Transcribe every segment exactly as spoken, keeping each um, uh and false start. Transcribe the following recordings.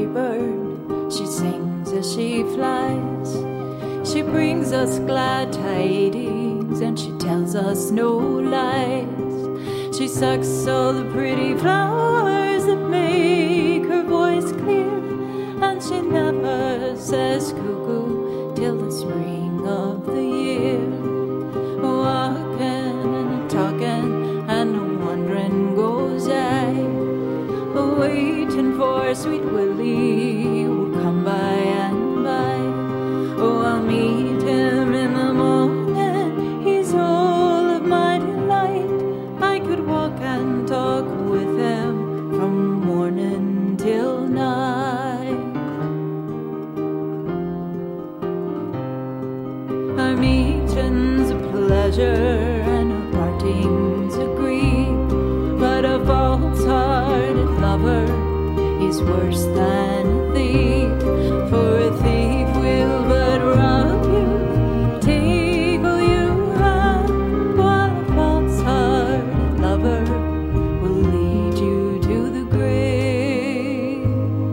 pretty bird, she sings as she flies. She brings us glad tidings and she tells us no lies. She sucks all the pretty flowers that make her voice clear, and she never says cuckoo till the spring of the year. Walking and talking and a wondering goes I, waiting for sweet Willie will come by and by. Oh, I'll meet him in the morning, he's all of my delight. I could walk and talk with him from morning till night. Our meeting's a pleasure and our parting's a grief, but a false-hearted lover is worse than a thief. For a thief will but rob you, take all you have, while a false-hearted lover will lead you to the grave.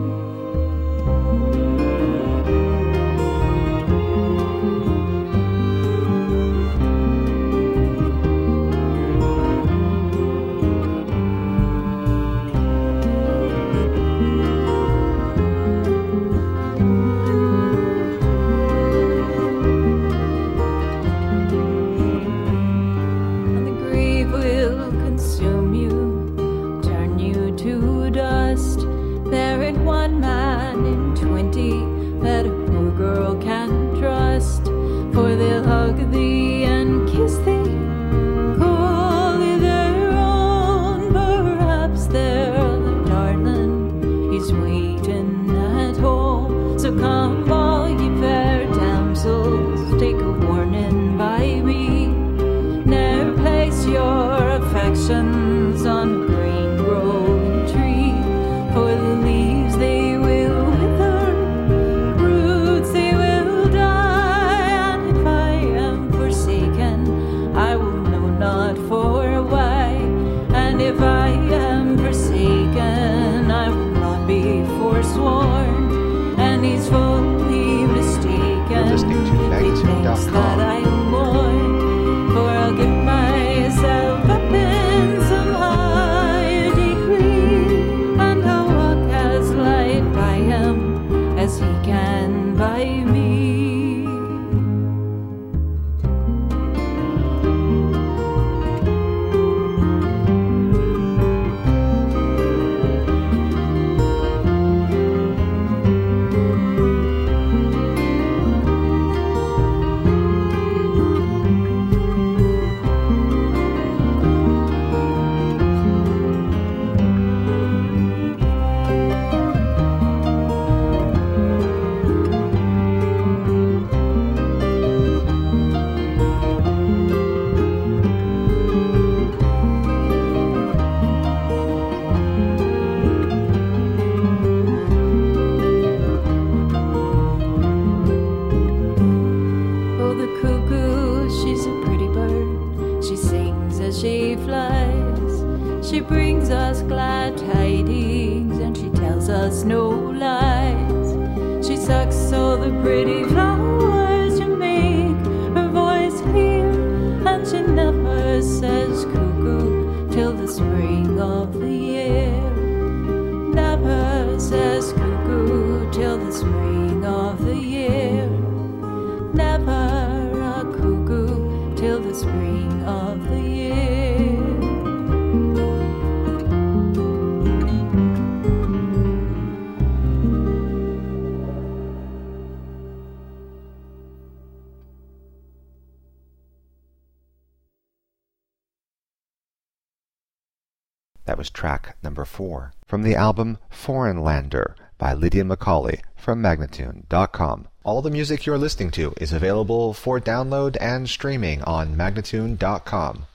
And the grave will consume you, turn you to dust. There ain't one man in twenty that a poor girl can trust, for they'll hug thee and kiss thee, call thee their own. Perhaps their other darling is waiting at home. So come all ye fair damsels, take a warning by me. Ne'er place your affections on a green growing tree, for the leaves they will wither, roots they will die. And if I am forsaken, I will know not for why. And if I am forsaken, I will not be forsworn. And he's fully mistaken You're listening to if he Magnitude dot thinks com. that I mourn, for I'll give myself up in some higher degree, and I'll walk as light by him as he can by me. Oh, the cuckoo, she's a pretty bird, she sings as she flies. She brings us glad tidings and she tells us no lies. She sucks all the pretty flowers to make her voice clear, and she never says cuckoo till the spring of the year. Never says cuckoo till the spring of the year. Never a cuckoo till the spring of the year. That was track number four from the album Foreign Lander by Lydia Macaulay from Magnatune dot com. All the music you're listening to is available for download and streaming on Magnatune dot com.